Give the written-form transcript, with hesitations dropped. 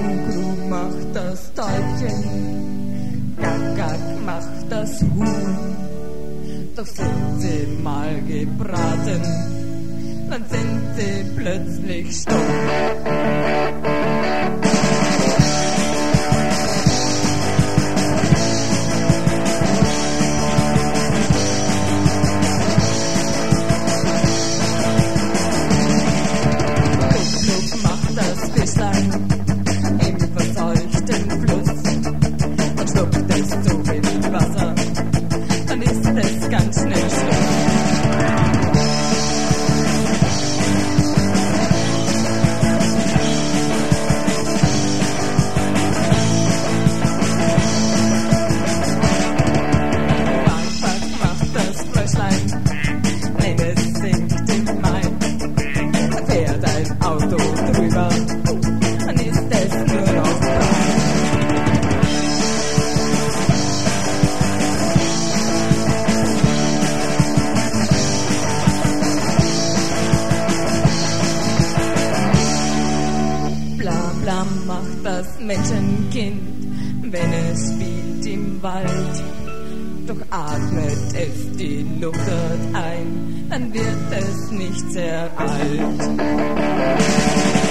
Glu macht das Täubchen, Gack macht das Huhn. Doch sind sie mal gebraten, dann sind sie plötzlich stumm. Im verseuchten Fluss und schluckt es zu viel Wasser, dann ist es ganz schnell Schluss. Quack macht das Fröschlein, wenn es sinkt im Main, da fährt ein Auto drüber. Bla macht das Menschenkind, wenn es spielt im Wald. Doch atmet es die Luft dort ein, dann wird es nicht sehr alt.